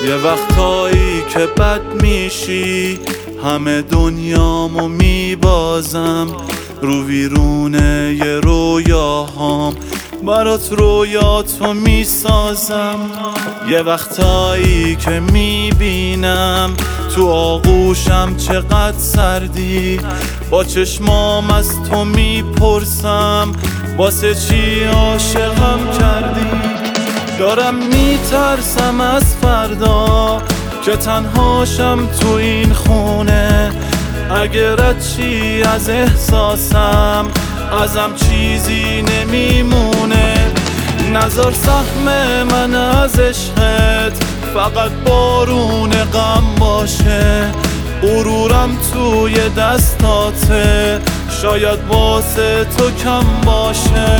یه وقتایی که بد میشی همه دنیامو میبازم، رو ویرونه یه رویاهام برات رویاتو میسازم. یه وقتایی که میبینم تو آغوشم چقدر سردی، با چشمام از تو میپرسم واسه چی عاشقم کردی. دارم میترسم از فردا که تنهاشم تو این خونه، اگه رد چی از احساسم ازم چیزی نمیمونه. نذار سهم من از عشقت فقط بارون غم باشه، غرورم توی دستاته شاید واسه تو کم باشه.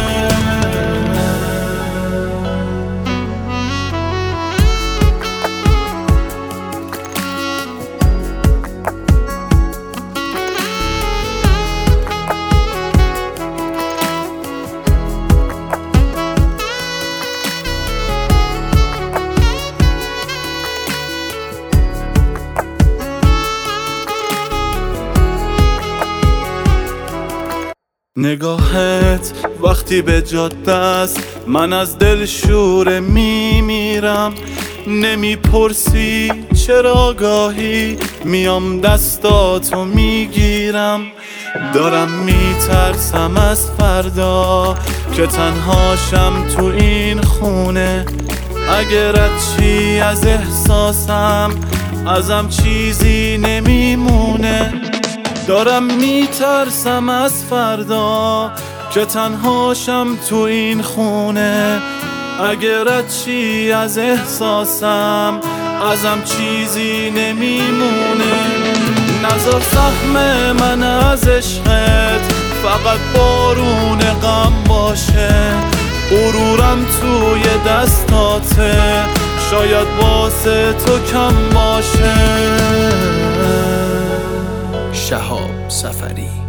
نگاهت وقتی به جاده است من از دل شوره میمیرم، نمیپرسی چرا گاهی میام دستاتو میگیرم. دارم میترسم از فردا که تنهاشم تو این خونه، اگه رد چی از احساسم ازم چیزی نمیمونه. دارم میترسم از فردا که تنهاشم تو این خونه، اگه رد چی از احساسم ازم چیزی نمیمونه. نذار سهم من از عشقت فقط بارون غم باشه، غرورم توی دستاته شاید واسه تو کم باشه. شهاب سفری.